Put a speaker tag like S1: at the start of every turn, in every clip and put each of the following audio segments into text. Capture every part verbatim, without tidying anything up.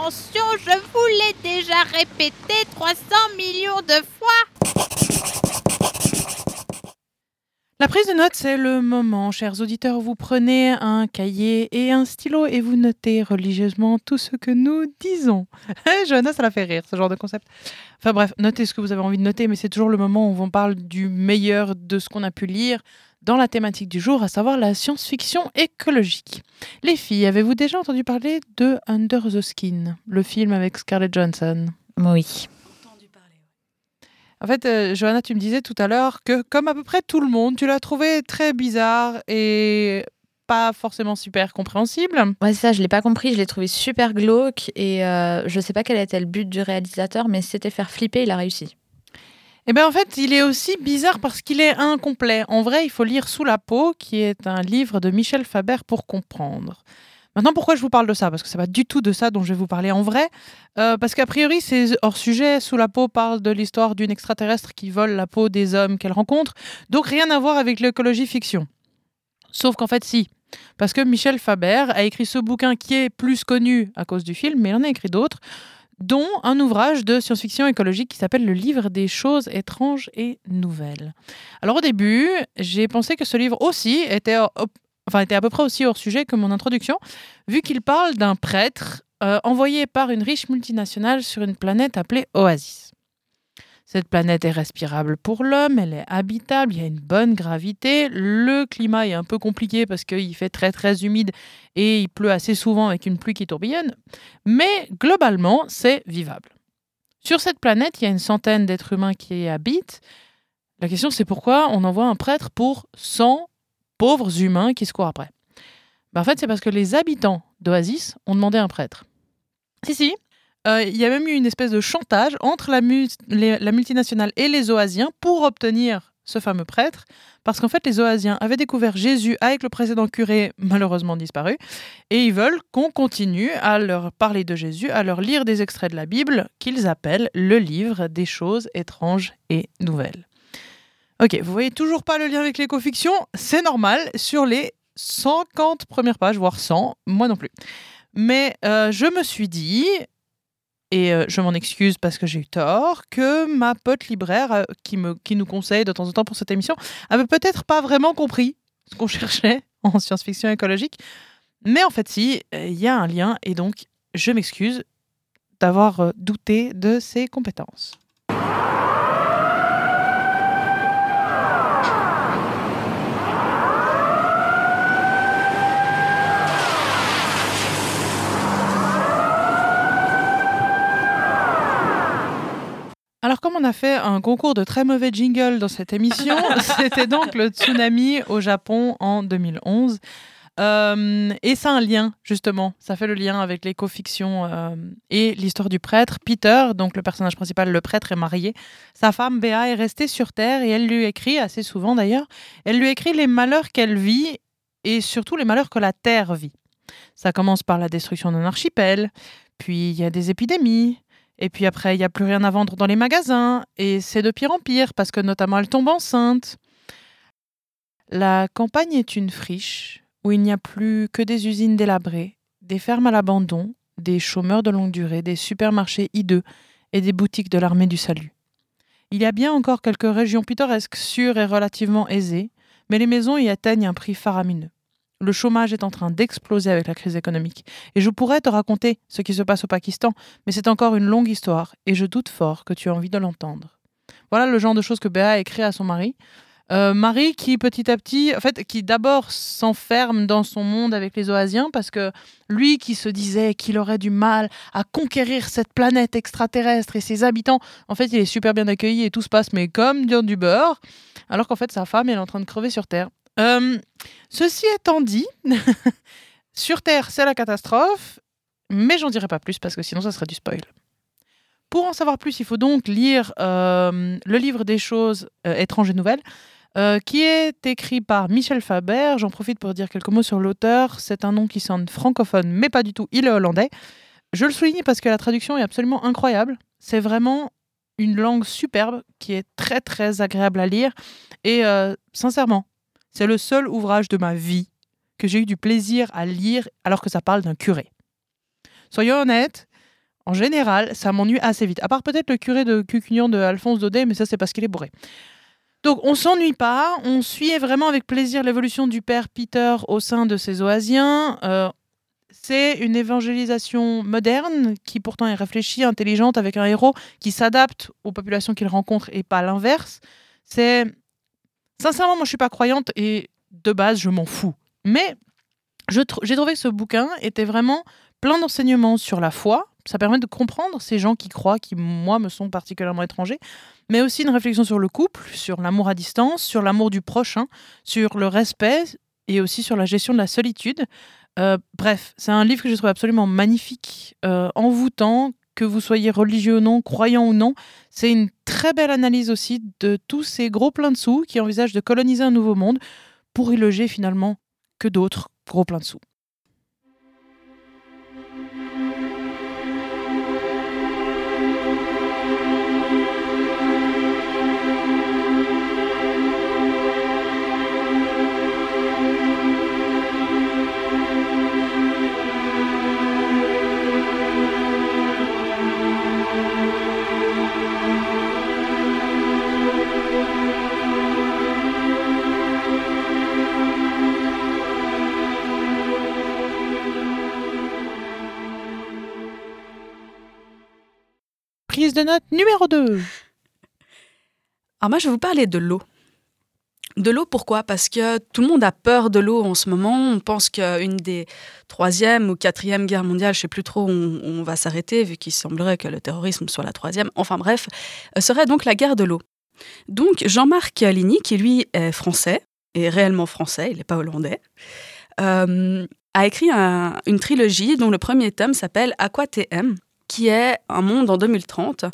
S1: attention, je vous l'ai déjà répété trois cents millions de fois.
S2: La prise de notes, c'est le moment, chers auditeurs, où vous prenez un cahier et un stylo et vous notez religieusement tout ce que nous disons. Johanna, ça la fait rire, ce genre de concept. Enfin bref, notez ce que vous avez envie de noter, mais c'est toujours le moment où on parle du meilleur de ce qu'on a pu lire dans la thématique du jour, à savoir la science-fiction écologique. Les filles, avez-vous déjà entendu parler de Under the Skin, le film avec Scarlett Johansson ?
S3: Oui.
S2: En fait, euh, Johanna, tu me disais tout à l'heure que, comme à peu près tout le monde, tu l'as trouvé très bizarre et pas forcément super compréhensible.
S3: Ouais, c'est ça, je l'ai pas compris, je l'ai trouvé super glauque et euh, je sais pas quel était le but du réalisateur, mais c'était faire flipper, il a réussi.
S2: Eh bien, en fait, il est aussi bizarre parce qu'il est incomplet. En vrai, il faut lire Sous la peau, qui est un livre de Michel Faber pour comprendre. Maintenant, pourquoi je vous parle de ça ? Parce que c'est pas du tout de ça dont je vais vous parler en vrai. Euh, parce qu'a priori, c'est hors sujet. Sous la peau parle de l'histoire d'une extraterrestre qui vole la peau des hommes qu'elle rencontre. Donc, rien à voir avec l'écologie fiction. Sauf qu'en fait, si. Parce que Michel Faber a écrit ce bouquin qui est plus connu à cause du film, mais il en a écrit d'autres, dont un ouvrage de science-fiction écologique qui s'appelle Le livre des choses étranges et nouvelles. Alors au début, j'ai pensé que ce livre aussi était, enfin, était à peu près aussi hors sujet que mon introduction, vu qu'il parle d'un prêtre euh, envoyé par une riche multinationale sur une planète appelée Oasis. Cette planète est respirable pour l'homme, elle est habitable, il y a une bonne gravité. Le climat est un peu compliqué parce qu'il fait très très humide et il pleut assez souvent avec une pluie qui tourbillonne. Mais globalement, c'est vivable. Sur cette planète, il y a une centaine d'êtres humains qui y habitent. La question, c'est pourquoi on envoie un prêtre pour cent pauvres humains qui se courent après. Ben, en fait, c'est parce que les habitants d'Oasis ont demandé un prêtre. Si, si. Il euh, y a même eu une espèce de chantage entre la, mu- les, la multinationale et les Oasiens pour obtenir ce fameux prêtre, parce qu'en fait les Oasiens avaient découvert Jésus avec le précédent curé malheureusement disparu, et ils veulent qu'on continue à leur parler de Jésus, à leur lire des extraits de la Bible qu'ils appellent le livre des choses étranges et nouvelles. Ok, vous voyez toujours pas le lien avec l'écofiction, c'est normal, sur les cinquante premières pages, voire cent, moi non plus. Mais euh, je me suis dit... Et euh, je m'en excuse parce que j'ai eu tort, que ma pote libraire euh, qui, me, qui nous conseille de temps en temps pour cette émission avait peut-être pas vraiment compris ce qu'on cherchait en science-fiction écologique. Mais en fait, si, il euh, y a un lien et donc je m'excuse d'avoir euh, douté de ses compétences. Alors, comme on a fait un concours de très mauvais jingle dans cette émission, c'était donc le tsunami au Japon en deux mille onze. Euh, et ça a un lien, justement. Ça fait le lien avec l'écofiction euh, et l'histoire du prêtre. Peter, donc le personnage principal, le prêtre, est marié. Sa femme, Béa, est restée sur Terre et elle lui écrit, assez souvent d'ailleurs, elle lui écrit les malheurs qu'elle vit et surtout les malheurs que la Terre vit. Ça commence par la destruction d'un archipel, puis il y a des épidémies, et puis après, il n'y a plus rien à vendre dans les magasins, et c'est de pire en pire, parce que notamment elle tombe enceinte. La campagne est une friche où il n'y a plus que des usines délabrées, des fermes à l'abandon, des chômeurs de longue durée, des supermarchés hideux et des boutiques de l'armée du salut. Il y a bien encore quelques régions pittoresques, sûres et relativement aisées, mais les maisons y atteignent un prix faramineux. Le chômage est en train d'exploser avec la crise économique. Et je pourrais te raconter ce qui se passe au Pakistan, mais c'est encore une longue histoire, et je doute fort que tu aies envie de l'entendre. Voilà le genre de choses que Béa a écrit à son mari. Euh, Marie qui petit à petit, en fait, qui d'abord s'enferme dans son monde avec les Oasiens, parce que lui qui se disait qu'il aurait du mal à conquérir cette planète extraterrestre et ses habitants, en fait il est super bien accueilli et tout se passe mais comme dans du beurre, alors qu'en fait sa femme elle est en train de crever sur Terre. Euh, ceci étant dit, sur Terre, c'est la catastrophe, mais j'en dirai pas plus parce que sinon ça serait du spoil. Pour en savoir plus, il faut donc lire euh, le livre des choses euh, étranges et nouvelles, euh, qui est écrit par Michel Faber. J'en profite pour dire quelques mots sur l'auteur. C'est un nom qui sonne francophone, mais pas du tout, il est hollandais. Je le souligne parce que la traduction est absolument incroyable. C'est vraiment une langue superbe qui est très très agréable à lire. Et euh, sincèrement, c'est le seul ouvrage de ma vie que j'ai eu du plaisir à lire alors que ça parle d'un curé. Soyons honnêtes, En général, ça m'ennuie assez vite. À part peut-être le curé de Cucugnan de Alphonse Daudet, mais ça, c'est parce qu'il est bourré. Donc, on s'ennuie pas. On suit vraiment avec plaisir l'évolution du père Peter au sein de ces Oasiens. Euh, c'est une évangélisation moderne qui pourtant est réfléchie, intelligente, avec un héros qui s'adapte aux populations qu'il rencontre et pas l'inverse. C'est... Sincèrement, moi, je suis pas croyante et de base, je m'en fous. Mais je tr- j'ai trouvé que ce bouquin était vraiment plein d'enseignements sur la foi. Ça permet de comprendre ces gens qui croient, qui, moi, me sont particulièrement étrangers, mais aussi une réflexion sur le couple, sur l'amour à distance, sur l'amour du prochain, sur le respect et aussi sur la gestion de la solitude. Euh, bref, c'est un livre que j'ai trouvé absolument magnifique, euh, envoûtant, que vous soyez religieux ou non, croyant ou non. C'est une très belle analyse aussi de tous ces gros pleins de sous qui envisagent de coloniser un nouveau monde pour y loger finalement que d'autres gros pleins de sous. Prise de note numéro deux.
S4: Alors moi, je vais vous parler de l'eau. De l'eau, pourquoi ? Parce que tout le monde a peur de l'eau en ce moment. On pense qu'une des troisième ou quatrième guerres mondiales, je ne sais plus trop où on, on va s'arrêter, vu qu'il semblerait que le terrorisme soit la troisième, enfin bref, serait donc la guerre de l'eau. Donc Jean-Marc Ligny, qui lui est français, et réellement français, il n'est pas hollandais, euh, a écrit un, une trilogie dont le premier tome s'appelle Aqua T M, qui est un monde en deux mille trente,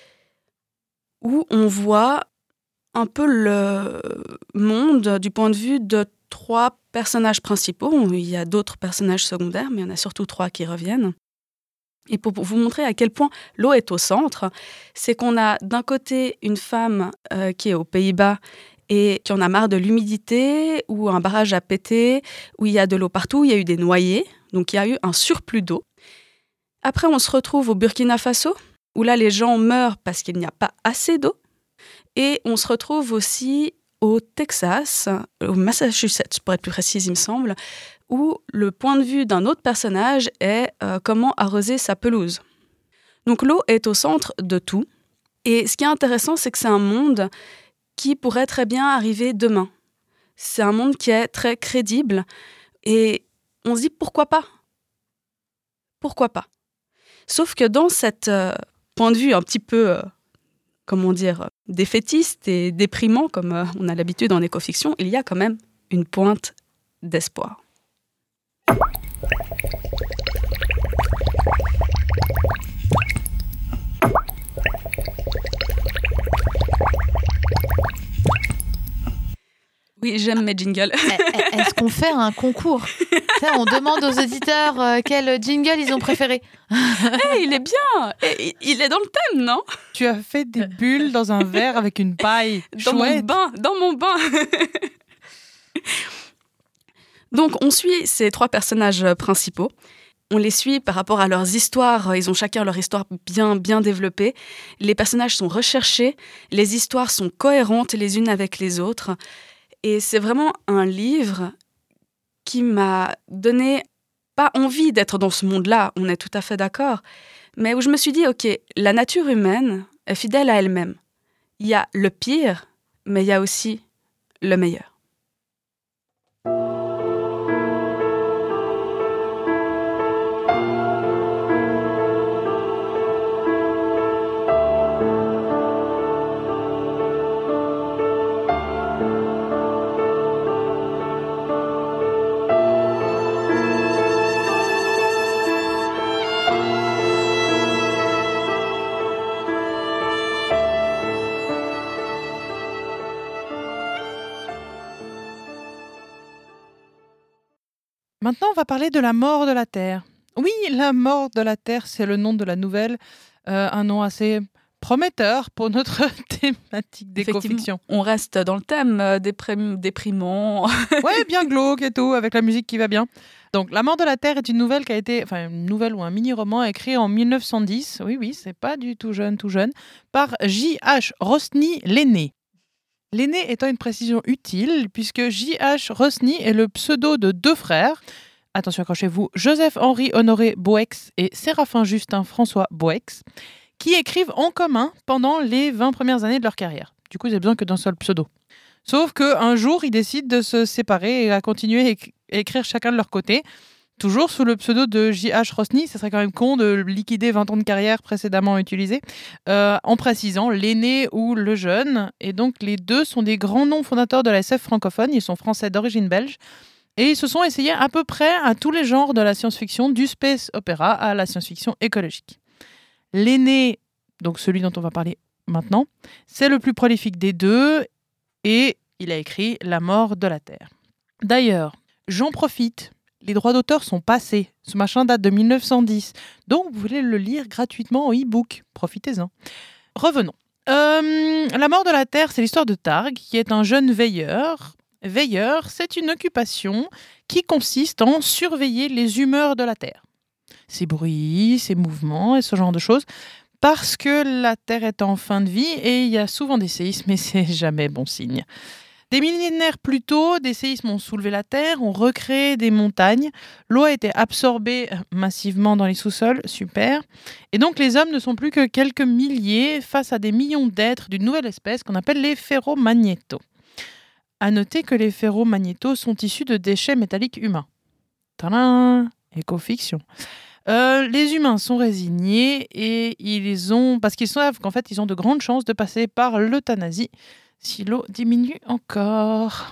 S4: où on voit un peu le monde du point de vue de trois personnages principaux. Il y a d'autres personnages secondaires, mais il y en a surtout trois qui reviennent. Et pour, pour vous montrer à quel point l'eau est au centre, c'est qu'on a d'un côté une femme euh, qui est aux Pays-Bas et qui en a marre de l'humidité, ou un barrage a pété, où il y a de l'eau partout, il y a eu des noyés, donc il y a eu un surplus d'eau. Après, on se retrouve au Burkina Faso, où là, les gens meurent parce qu'il n'y a pas assez d'eau. Et on se retrouve aussi au Texas, au Massachusetts, pour être plus précise, il me semble, où le point de vue d'un autre personnage est euh, comment arroser sa pelouse. Donc l'eau est au centre de tout. Et ce qui est intéressant, c'est que c'est un monde qui pourrait très bien arriver demain. C'est un monde qui est très crédible. Et on se dit, pourquoi pas ? Pourquoi pas ? Sauf que dans cet euh, point de vue un petit peu, euh, comment dire, défaitiste et déprimant, comme euh, on a l'habitude en écofiction, il y a quand même une pointe d'espoir. Oui, j'aime mes jingles.
S3: Est-ce qu'on fait un concours ? Ça, on demande aux auditeurs euh, quel jingle ils ont préféré.
S4: Hey, il est bien. Hey, il est dans le thème, non ?
S2: Tu as fait des bulles dans un verre avec une paille.
S4: Dans
S2: Chouette.
S4: mon bain, dans mon bain. Donc, on suit ces trois personnages principaux. On les suit par rapport à leurs histoires. Ils ont chacun leur histoire bien, bien développée. Les personnages sont recherchés. Les histoires sont cohérentes les unes avec les autres. Et c'est vraiment un livre qui m'a donné, pas envie d'être dans ce monde-là, on est tout à fait d'accord, mais où je me suis dit, ok, la nature humaine est fidèle à elle-même. Il y a le pire, mais il y a aussi le meilleur.
S2: Maintenant, on va parler de la mort de la Terre. Oui, la mort de la Terre, c'est le nom de la nouvelle. Euh, un nom assez prometteur pour notre thématique d'éco-fiction.
S4: On reste dans le thème euh, déprim- déprimant.
S2: Ouais, bien glauque et tout, avec la musique qui va bien. Donc, La mort de la Terre est une nouvelle qui a été, enfin, une nouvelle ou un mini-roman écrit en mille neuf cent dix. Oui, oui, c'est pas du tout jeune, tout jeune, par J H Rosny l'aîné. L'aîné étant une précision utile, puisque J H Rosny est le pseudo de deux frères. Attention, accrochez-vous, Joseph-Henri Honoré Boex et Séraphin Justin François Boex, qui écrivent en commun pendant les vingt premières années de leur carrière. Du coup, ils n'ont besoin que d'un seul pseudo. Sauf qu'un jour, ils décident de se séparer et à continuer à écrire chacun de leur côté, toujours sous le pseudo de J H Rosny. Ce serait quand même con de liquider vingt ans de carrière précédemment utilisés, euh, en précisant l'aîné ou le jeune. Et donc, les deux sont des grands noms fondateurs de la S F francophone. Ils sont français d'origine belge. Et ils se sont essayés à peu près à tous les genres de la science-fiction, du space opéra à la science-fiction écologique. L'aîné, donc celui dont on va parler maintenant, c'est le plus prolifique des deux et il a écrit La mort de la Terre. D'ailleurs, j'en profite, les droits d'auteur sont passés. Ce machin date de mille neuf cent dix, donc vous voulez le lire gratuitement en e-book. Profitez-en. Revenons. Euh, La mort de la Terre, c'est l'histoire de Targ, qui est un jeune veilleur. Veilleur, c'est une occupation qui consiste en surveiller les humeurs de la Terre. Ses bruits, ses mouvements et ce genre de choses. Parce que la Terre est en fin de vie et il y a souvent des séismes et c'est jamais bon signe. Des millénaires plus tôt, des séismes ont soulevé la Terre, ont recréé des montagnes. L'eau a été absorbée massivement dans les sous-sols, super. Et donc les hommes ne sont plus que quelques milliers face à des millions d'êtres d'une nouvelle espèce qu'on appelle les ferromagnétos. À noter que les ferromagnétos sont issus de déchets métalliques humains. Tadam ! Éco-fiction. Euh, les humains sont résignés et ils ont, parce qu'ils savent qu'en fait ils ont de grandes chances de passer par l'euthanasie si l'eau diminue encore.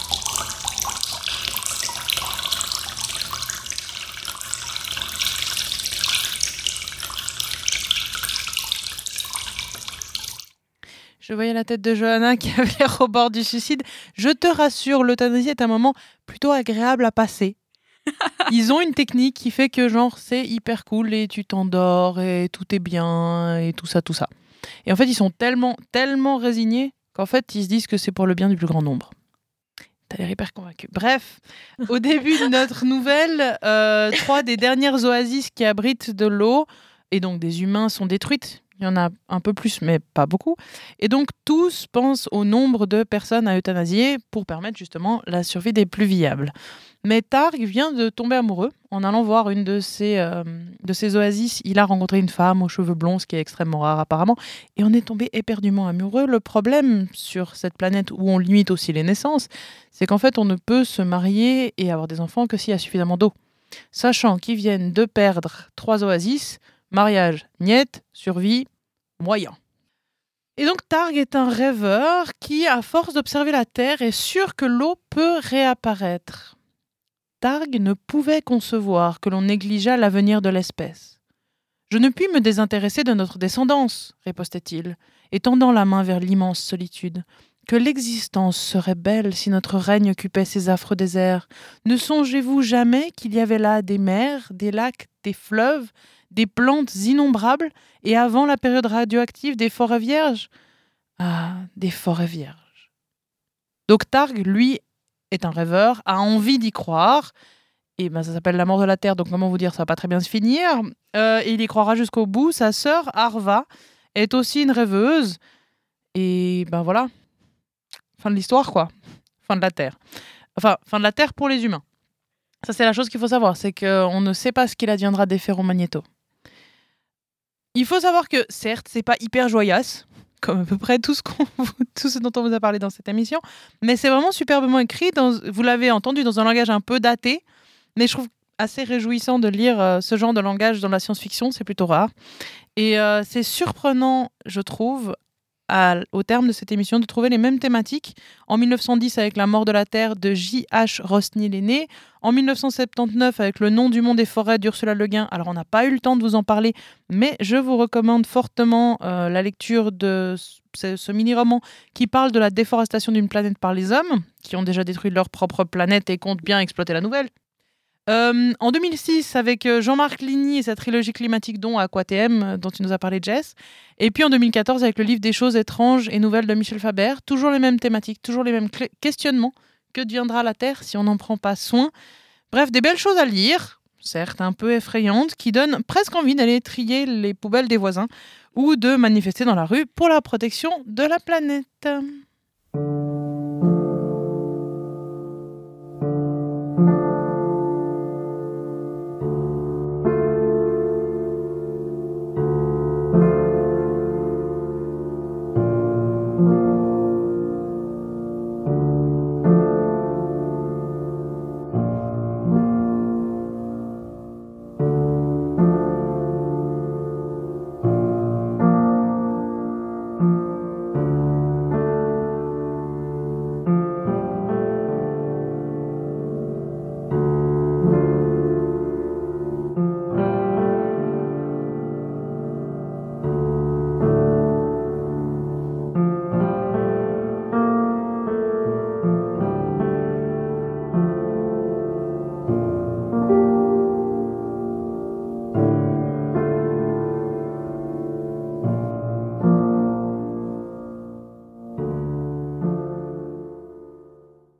S2: Je voyais la tête de Johanna qui avait l'air au bord du suicide. Je te rassure, l'euthanasie est un moment plutôt agréable à passer. Ils ont une technique qui fait que genre c'est hyper cool et tu t'endors et tout est bien et tout ça, tout ça. Et en fait, ils sont tellement, tellement résignés qu'en fait, ils se disent que c'est pour le bien du plus grand nombre. T'as l'air hyper convaincu. Bref, au début de notre nouvelle, euh, trois des dernières oasis qui abritent de l'eau et donc des humains sont détruites. Il y en a un peu plus, mais pas beaucoup. Et donc, tous pensent au nombre de personnes à euthanasier pour permettre justement la survie des plus viables. Mais Targ vient de tomber amoureux en allant voir une de ces, euh, de ces oasis. Il a rencontré une femme aux cheveux blonds, ce qui est extrêmement rare apparemment, et on est tombé éperdument amoureux. Le problème sur cette planète où on limite aussi les naissances, c'est qu'en fait, on ne peut se marier et avoir des enfants que s'il y a suffisamment d'eau. Sachant qu'ils viennent de perdre trois oasis, mariage, niet, survie, moyen. Et donc Targ est un rêveur qui, à force d'observer la Terre, est sûr que l'eau peut réapparaître. Targ ne pouvait concevoir que l'on négligeât l'avenir de l'espèce. « Je ne puis me désintéresser de notre descendance, ripostait-il, étendant la main vers l'immense solitude. Que l'existence serait belle si notre règne occupait ces affreux déserts. Ne songez-vous jamais qu'il y avait là des mers, des lacs, des fleuves, des plantes innombrables, et avant la période radioactive, des forêts vierges ? Ah, des forêts vierges. » Donc Targ, lui, est un rêveur, a envie d'y croire, et ben ça s'appelle La mort de la Terre, donc comment vous dire, ça va pas très bien se finir, euh, et il y croira jusqu'au bout. Sa sœur, Arva, est aussi une rêveuse, et ben voilà, fin de l'histoire quoi, fin de la Terre. Enfin, fin de la Terre pour les humains. Ça c'est la chose qu'il faut savoir, c'est qu'on ne sait pas ce qu'il adviendra des ferromagnétos. Il faut savoir que, certes, c'est pas hyper joyasse, comme à peu près tout ce, qu'on, tout ce dont on vous a parlé dans cette émission, mais c'est vraiment superbement écrit. Dans, vous l'avez entendu dans un langage un peu daté, mais je trouve assez réjouissant de lire euh, ce genre de langage dans la science-fiction, c'est plutôt rare. Et euh, c'est surprenant, je trouve, à, au terme de cette émission, de trouver les mêmes thématiques. En mille neuf cent dix, avec La mort de la Terre de J H Rosny l'aîné. En mille neuf cent soixante-dix-neuf, avec Le nom du monde des forêts d'Ursula Le Guin. Alors, on n'a pas eu le temps de vous en parler, mais je vous recommande fortement euh, la lecture de ce, ce mini-roman qui parle de la déforestation d'une planète par les hommes, qui ont déjà détruit leur propre planète et comptent bien exploiter la nouvelle. Euh, en deux mille six, avec euh, Jean-Marc Ligny et sa trilogie climatique dont Aquatm, euh, dont tu nous as parlé, Jess. Et puis en deux mille quatorze, avec le livre Des choses étranges et nouvelles de Michel Faber. Toujours les mêmes thématiques, toujours les mêmes cl- questionnements. Que deviendra la Terre si on n'en prend pas soin? Bref, des belles choses à lire, certes un peu effrayantes, qui donnent presque envie d'aller trier les poubelles des voisins ou de manifester dans la rue pour la protection de la planète. Thank you.